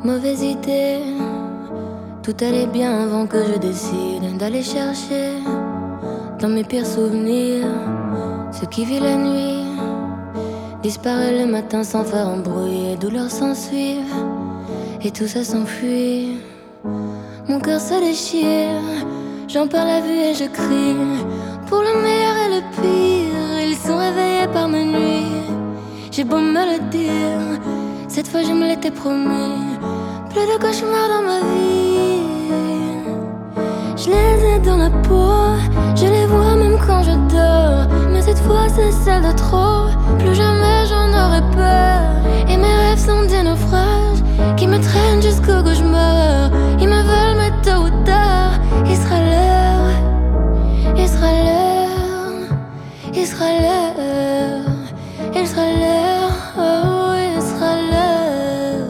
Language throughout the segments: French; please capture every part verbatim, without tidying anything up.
Mauvaise idée, tout allait bien avant que je décide d'aller chercher dans mes pires souvenirs ce qui vit la nuit disparaît le matin sans faire un bruit, et douleur s'ensuit et tout ça s'enfuit. Mon cœur se déchire, j'en perds la vue et je crie pour le meilleur et le pire. Ils sont réveillés par ma nuit, j'ai beau me le dire, cette fois je me l'étais promis. Plus de cauchemars dans ma vie. Je les ai dans la peau, je les vois même quand je dors. Mais cette fois c'est celle de trop, plus jamais j'en aurai peur. Et mes rêves sont des naufrages qui me traînent jusqu'au cauchemar. Ils me veulent mais tôt ou tard, il sera l'heure, il sera l'heure, il sera l'heure, il sera l'heure, oh, il sera l'heure.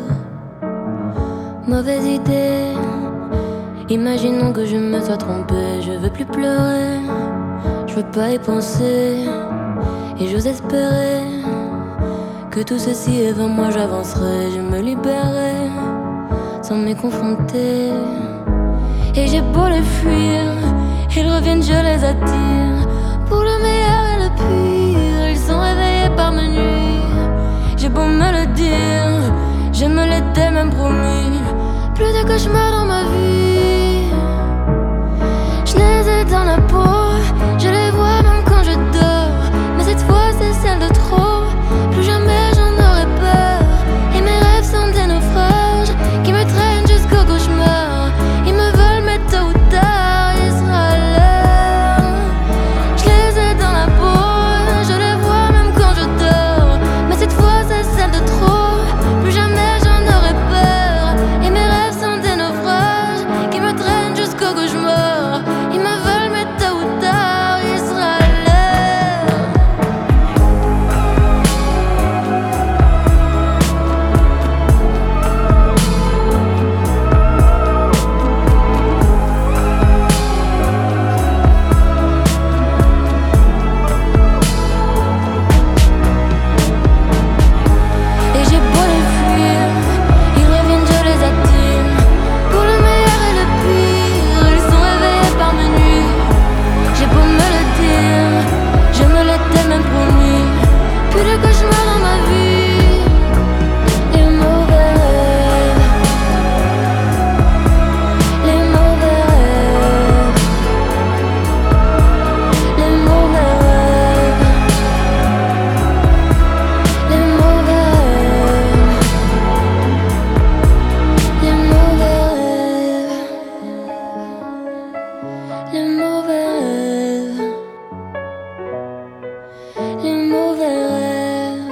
Mauvaise idée, imaginons que je me sois trompée. Je veux plus pleurer, je veux pas y penser. Et j'ose espérer que tout ceci est vain, moi j'avancerai. Je me libérerai sans m'y confronter. Et j'ai beau les fuir, ils reviennent, je les attire. Pour le meilleur et le pire, ils sont réveillés par ma nuit. J'ai beau me le dire, je me l'étais même promis. Plus de cauchemars dans ma vie. Je les ai dans la peau, je les vois même quand je dors. Mais cette fois c'est celle de trop, plus jamais j'en aurai peur. Et mes rêves sont des naufrages qui me traînent jusqu'au cauchemar. Ils me veulent mais tôt ou tard, il sera l'heure. Je les ai dans la peau, je les vois même quand je dors. Mais cette fois c'est celle de trop, plus jamais j'en aurai peur. Et mes rêves sont des naufrages qui me traînent jusqu'au cauchemar. Ils me veulent mais tôt ou tard, il sera l'heure. Et j'ai beau les fuir, ils reviennent, je les attire. Pour le meilleur et le pire, ils sont réveillés par ma nuit. J'ai beau me le dire, je me l'étais même promis. Plus de cauchemars dans ma vie. Les mauvais rêves, les mauvais rêves, les mauvais rêves, les mauvais rêves, les mauvais rêves, les mauvais rêves, les mauvais rêves,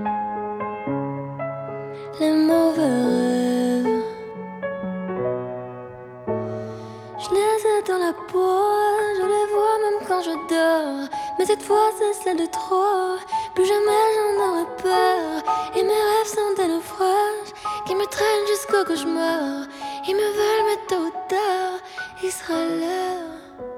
les mauvais rêves. Je les ai dans la peau, je les vois même quand je dors. Mais cette fois c'est celle de trop, plus jamais j'en aurai peur. Et mes rêves sont des naufrages qui me traînent jusqu'au cauchemar. Ils me veulent mais tôt ou tard, il sera l'heure.